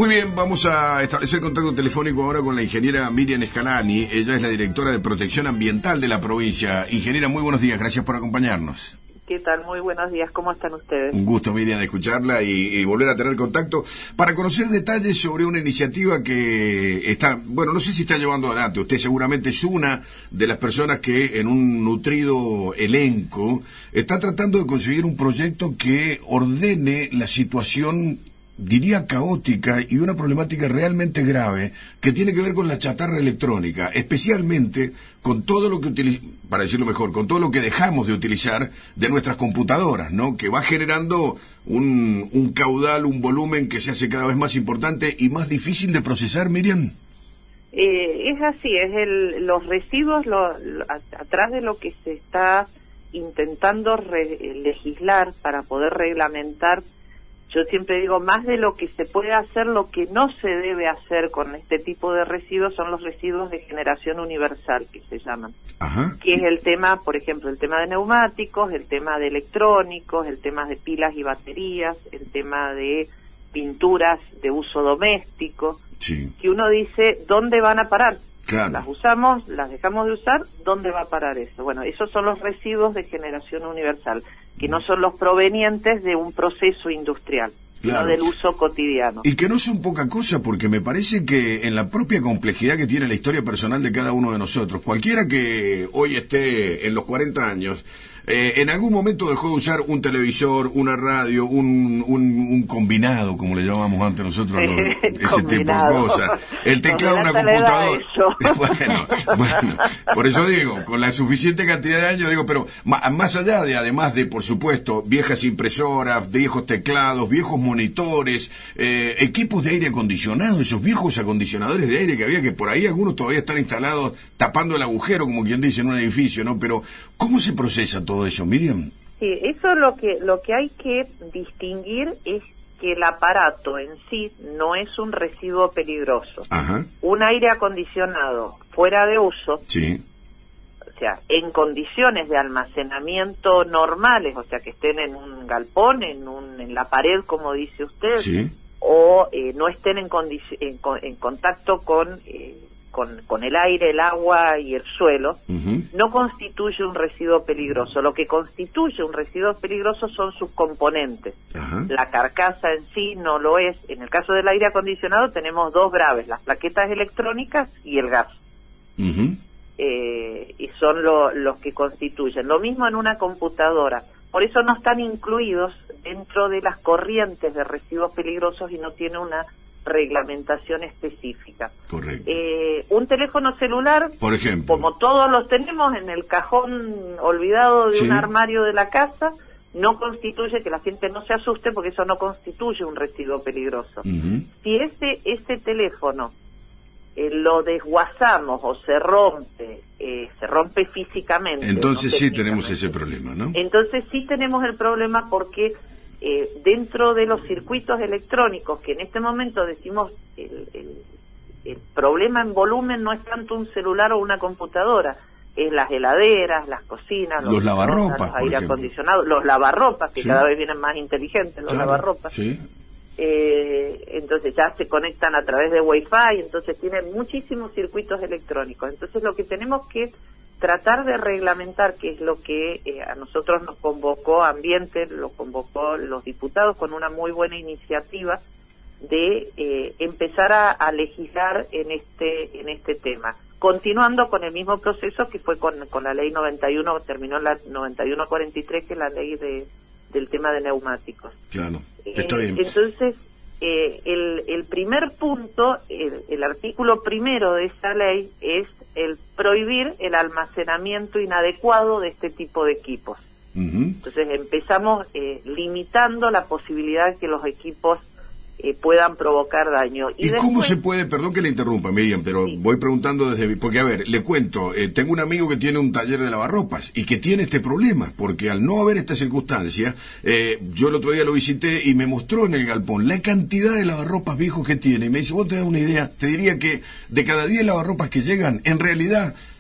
Muy bien, vamos a establecer contacto telefónico ahora con la ingeniera Miriam Scalani. Ella es la directora de Protección Ambiental de la provincia. Ingeniera, muy buenos días, gracias por acompañarnos. ¿Qué tal? Muy buenos días, ¿cómo están ustedes? Un gusto, Miriam, escucharla y volver a tener contacto para conocer detalles sobre una iniciativa que está, bueno, no sé si está llevando adelante. Usted seguramente es una de las personas que en un nutrido elenco está tratando de conseguir un proyecto que ordene la situación, diría caótica, y una problemática realmente grave que tiene que ver con la chatarra electrónica, especialmente con todo lo que para decirlo mejor, con todo lo que dejamos de utilizar de nuestras computadoras, ¿no? Que va generando un caudal, un volumen que se hace cada vez más importante y más difícil de procesar, Miriam. Es así, los residuos, atrás de lo que se está intentando legislar para poder reglamentar. Yo siempre digo, más de lo que se puede hacer, lo que no se debe hacer con este tipo de residuos son los residuos de generación universal, que se llaman. Ajá. Que es el tema, por ejemplo, el tema de neumáticos, el tema de electrónicos, el tema de pilas y baterías, el tema de pinturas de uso doméstico. Sí. Que uno dice, ¿dónde van a parar? Claro. Las usamos, las dejamos de usar, ¿dónde va a parar eso? Bueno, esos son los residuos de generación universal, que no son los provenientes de un proceso industrial, claro, sino del uso cotidiano. Y que no son poca cosa, porque me parece que en la propia complejidad que tiene la historia personal de cada uno de nosotros, cualquiera que hoy esté en los 40 años, en algún momento dejó de usar un televisor, una radio, un combinado, como le llamábamos antes nosotros, ese tipo de cosas. El teclado de una computadora. Bueno, por eso digo, con la suficiente cantidad de años, digo, pero más allá de, además de, por supuesto, viejas impresoras, viejos teclados, viejos monitores, equipos de aire acondicionado, esos viejos acondicionadores de aire que había, que por ahí algunos todavía están instalados tapando el agujero, como quien dice, en un edificio, ¿no? Pero, ¿cómo se procesa todo eso, Miriam? Sí, eso lo que hay que distinguir es que el aparato en sí no es un residuo peligroso. Ajá. Un aire acondicionado fuera de uso, sí, o sea, en condiciones de almacenamiento normales, o sea, que estén en un galpón, en la pared, como dice usted, sí, o no estén en contacto con el aire, el agua y el suelo, no constituye un residuo peligroso. Lo que constituye un residuo peligroso son sus componentes. Ajá. La carcasa en sí no lo es. En el caso del aire acondicionado tenemos dos graves, las plaquetas electrónicas y el gas. Y son los que constituyen. Lo mismo en una computadora. Por eso no están incluidos dentro de las corrientes de residuos peligrosos y no tiene una reglamentación específica. Correcto. Un teléfono celular, por ejemplo, como todos los tenemos en el cajón olvidado de un armario de la casa, no constituye, que la gente no se asuste, porque eso no constituye un residuo peligroso. Si ese teléfono lo desguazamos o se rompe físicamente. Entonces sí tenemos ese problema, ¿no? Entonces sí tenemos el problema porque dentro de los circuitos electrónicos, que en este momento decimos el problema en volumen no es tanto un celular o una computadora, es las heladeras, las cocinas, los lavarropas, los aire acondicionados, los lavarropas, que cada vez vienen más inteligentes, los lavarropas. Sí. Entonces ya se conectan a través de Wi-Fi, entonces tienen muchísimos circuitos electrónicos. Entonces lo que tenemos que tratar de reglamentar, que es lo que a nosotros nos convocó Ambiente, lo convocó los diputados con una muy buena iniciativa de empezar a legislar en este tema, continuando con el mismo proceso que fue con la ley 91, terminó en la 9143, que es la ley del tema de neumáticos. Claro, está bien. Entonces, el primer punto, el artículo primero de esa ley es el prohibir el almacenamiento inadecuado de este tipo de equipos. Entonces empezamos limitando la posibilidad de que los equipos puedan provocar daño. ¿Y después, cómo se puede, perdón que le interrumpa, Miriam, pero sí, voy preguntando porque a ver, le cuento, tengo un amigo que tiene un taller de lavarropas y que tiene este problema, porque al no haber esta circunstancia, yo el otro día lo visité y me mostró en el galpón la cantidad de lavarropas viejos que tiene, y me dice, vos te das una idea, te diría que de cada 10 lavarropas que llegan, en realidad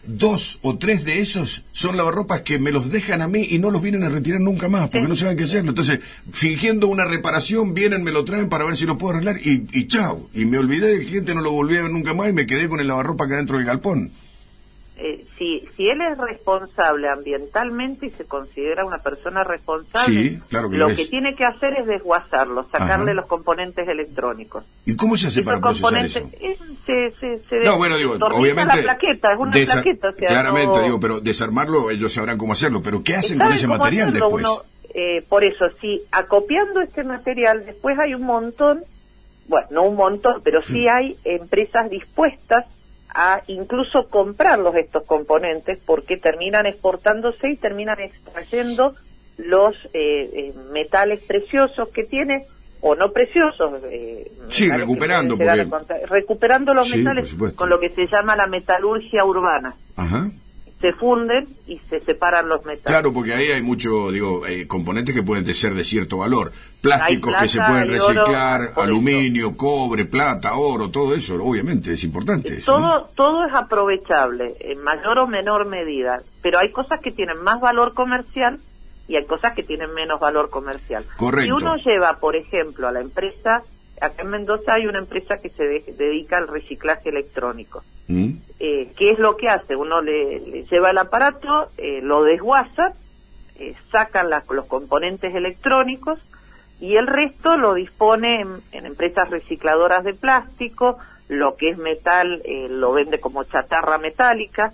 2 o 3 de esos son lavarropas que me los dejan a mí y no los vienen a retirar nunca más, porque no saben qué hacerlo. Entonces, fingiendo una reparación, vienen, me lo traen para ver si lo puedo arreglar y chao. Y me olvidé del cliente, no lo volví a ver nunca más y me quedé con el lavarropa acá dentro del galpón. Si él es responsable ambientalmente y se considera una persona responsable, sí, claro que lo que tiene que hacer es desguazarlo, sacarle los componentes electrónicos. ¿Y cómo se hace para procesar eso? No, bueno, digo, obviamente la plaqueta, es una plaqueta. O sea, claramente, digo, pero desarmarlo, ellos sabrán cómo hacerlo, pero ¿qué hacen con ese material después? Por eso, si acopiando este material, después hay un montón, bueno, no un montón, pero sí hay empresas dispuestas a incluso comprarlos estos componentes, porque terminan exportándose y terminan extrayendo los metales preciosos que tiene, o no preciosos, recuperando recuperando los metales con lo que se llama la metalurgia urbana. Se funden y se separan los metales. Claro, porque ahí hay mucho, componentes que pueden ser de cierto valor. Plásticos que se pueden reciclar, aluminio, cobre, plata, oro, todo eso, obviamente, es importante. Todo es aprovechable, en mayor o menor medida, pero hay cosas que tienen más valor comercial y hay cosas que tienen menos valor comercial. Correcto. Si uno lleva, por ejemplo, a la empresa, acá en Mendoza hay una empresa que se dedica al reciclaje electrónico. ¿Qué es lo que hace? Uno le lleva el aparato, lo desguaza, sacan los componentes electrónicos y el resto lo dispone en empresas recicladoras de plástico. Lo que es metal lo vende como chatarra metálica,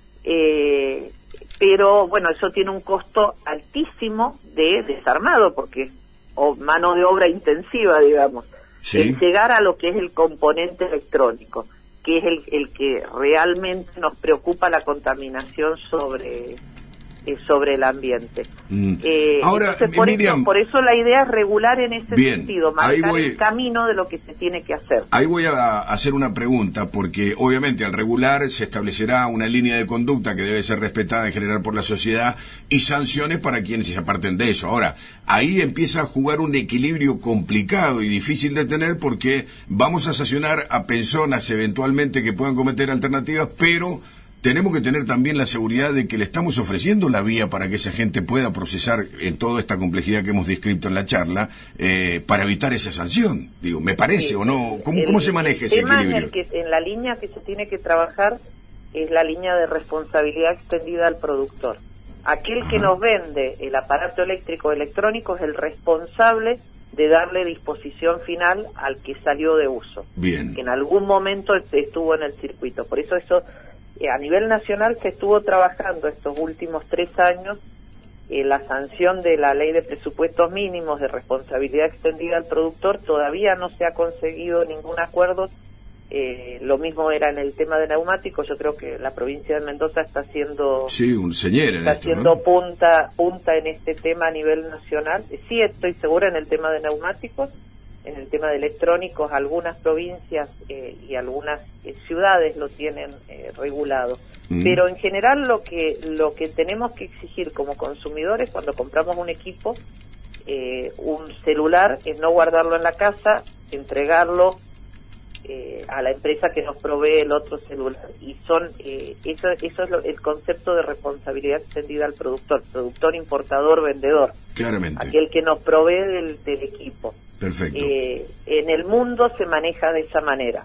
pero bueno, eso tiene un costo altísimo de desarmado, porque mano de obra intensiva, digamos, el llegar a lo que es el componente electrónico, que es el que realmente nos preocupa, la contaminación sobre el ambiente. Ahora, entonces, por eso la idea es regular en ese sentido, marcar el camino de lo que se tiene que hacer. Ahí voy a hacer una pregunta, porque obviamente al regular se establecerá una línea de conducta que debe ser respetada en general por la sociedad y sanciones para quienes se aparten de eso. Ahora, ahí empieza a jugar un equilibrio complicado y difícil de tener, porque vamos a sancionar a personas eventualmente que puedan cometer alternativas, pero tenemos que tener también la seguridad de que le estamos ofreciendo la vía para que esa gente pueda procesar en toda esta complejidad que hemos descrito en la charla, para evitar esa sanción. Digo, ¿me parece o no? ¿Cómo se maneja ese equilibrio? En la línea que se tiene que trabajar es la línea de responsabilidad extendida al productor. Aquel que nos vende el aparato eléctrico o electrónico es el responsable de darle disposición final al que salió de uso. Bien. Que en algún momento estuvo en el circuito. Por eso a nivel nacional se estuvo trabajando estos últimos 3 años la sanción de la ley de presupuestos mínimos de responsabilidad extendida al productor. Todavía no se ha conseguido ningún acuerdo. Lo mismo era en el tema de neumáticos. Yo creo que la provincia de Mendoza está haciendo punta en este tema a nivel nacional. Sí, estoy segura en el tema de neumáticos. En el tema de electrónicos, algunas provincias y algunas ciudades lo tienen regulado. Pero en general lo que tenemos que exigir como consumidores cuando compramos un equipo, un celular, es no guardarlo en la casa, entregarlo a la empresa que nos provee el otro celular. Y eso es el concepto de responsabilidad extendida al productor, importador, vendedor. Claramente. Aquel que nos provee del equipo. Perfecto. En el mundo se maneja de esa manera.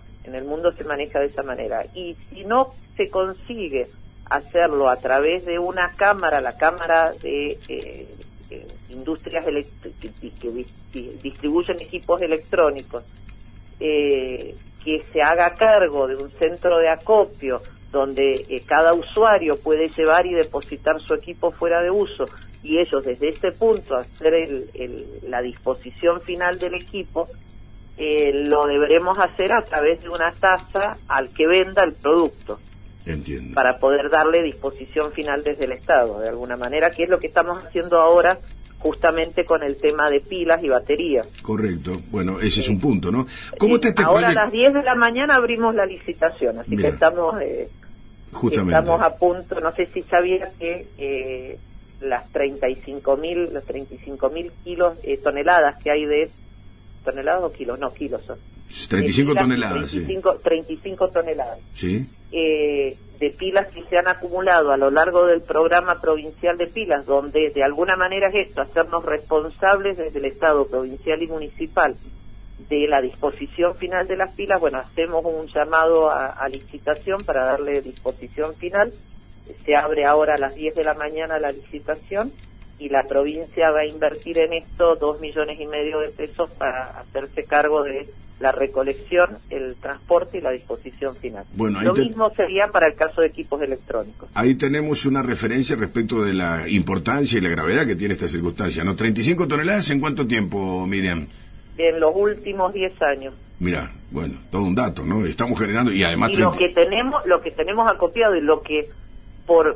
Y si no se consigue hacerlo a través de una cámara, la cámara de industrias que distribuyen equipos electrónicos, que se haga cargo de un centro de acopio donde cada usuario puede llevar y depositar su equipo fuera de uso, y ellos desde ese punto hacer la disposición final del equipo, lo deberemos hacer a través de una tasa al que venda el producto. Entiendo. Para poder darle disposición final desde el Estado, de alguna manera, que es lo que estamos haciendo ahora justamente con el tema de pilas y baterías. Correcto. Bueno, ese es un punto, ¿no? ¿Cómo está este ahora a las 10 de la mañana abrimos la licitación, así que estamos a punto. No sé si sabía que las 35.000 kilos, toneladas que hay de... ¿Toneladas o kilos? No, kilos son. 35 toneladas, 35 toneladas. Sí. de pilas que se han acumulado a lo largo del programa provincial de pilas, donde de alguna manera es esto, hacernos responsables desde el Estado provincial y municipal de la disposición final de las pilas. Bueno, hacemos un llamado a licitación para darle disposición final. Se abre ahora a las 10 de la mañana la licitación y la provincia va a invertir en esto 2,5 millones de pesos para hacerse cargo de la recolección, el transporte y la disposición final. Bueno, lo mismo sería para el caso de equipos electrónicos. Ahí tenemos una referencia respecto de la importancia y la gravedad que tiene esta circunstancia, ¿no? 35 toneladas, ¿en cuánto tiempo, Miriam? En los últimos 10 años. Mira, bueno, todo un dato, ¿no? Estamos generando y además... Y lo que tenemos acopiado y lo que por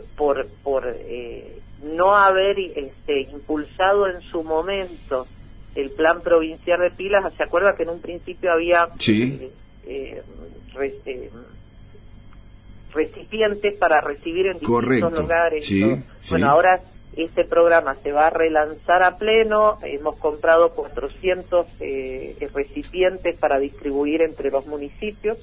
no haber impulsado en su momento el plan provincial de pilas, ¿se acuerda que en un principio había sí. Recipientes para recibir en distintos correcto. Lugares? Sí, Bueno, sí. ahora este programa se va a relanzar a pleno, hemos comprado 400 recipientes para distribuir entre los municipios,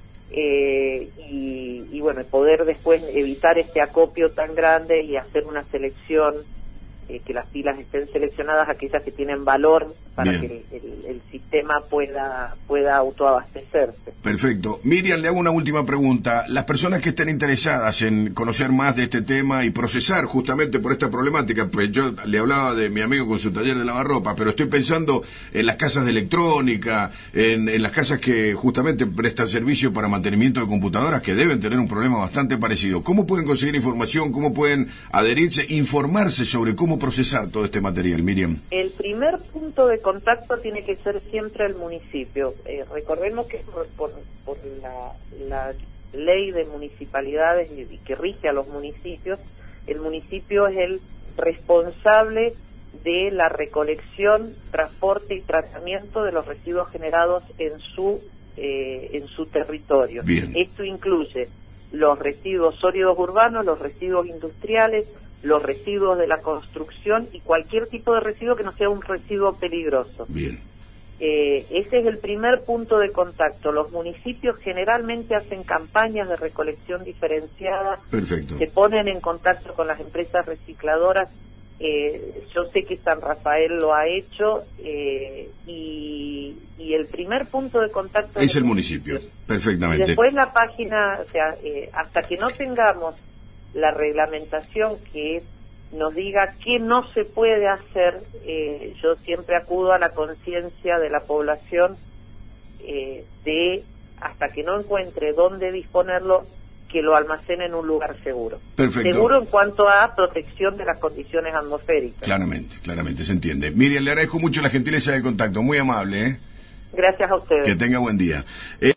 y bueno, poder después evitar este acopio tan grande y hacer una selección, que las pilas estén seleccionadas, aquellas que tienen valor para Bien. que el sistema pueda autoabastecerse. Perfecto. Miriam, le hago una última pregunta. Las personas que estén interesadas en conocer más de este tema y procesar justamente por esta problemática, pues yo le hablaba de mi amigo con su taller de lavarropa, pero estoy pensando en las casas de electrónica, en las casas que justamente prestan servicio para mantenimiento de computadoras, que deben tener un problema bastante parecido. ¿Cómo pueden conseguir información? ¿Cómo pueden adherirse, informarse sobre cómo procesar todo este material, Miriam? El primer punto de contacto tiene que ser siempre el municipio. Recordemos que por la ley de municipalidades y que rige a los municipios, el municipio es el responsable de la recolección, transporte y tratamiento de los residuos generados en su territorio. Bien. Esto incluye los residuos sólidos urbanos, los residuos industriales, los residuos de la construcción y cualquier tipo de residuo que no sea un residuo peligroso. Bien. Ese es el primer punto de contacto. Los municipios generalmente hacen campañas de recolección diferenciada. Perfecto. Se ponen en contacto con las empresas recicladoras. Yo sé que San Rafael lo ha hecho, y el primer punto de contacto es el municipio. Perfectamente. Y después la página, o sea, hasta que no tengamos la reglamentación que nos diga qué no se puede hacer, yo siempre acudo a la conciencia de la población, de hasta que no encuentre dónde disponerlo, que lo almacene en un lugar seguro. Perfecto. Seguro en cuanto a protección de las condiciones atmosféricas. Claramente, se entiende. Miriam, le agradezco mucho la gentileza del contacto, muy amable, ¿eh? Gracias a ustedes. Que tenga buen día.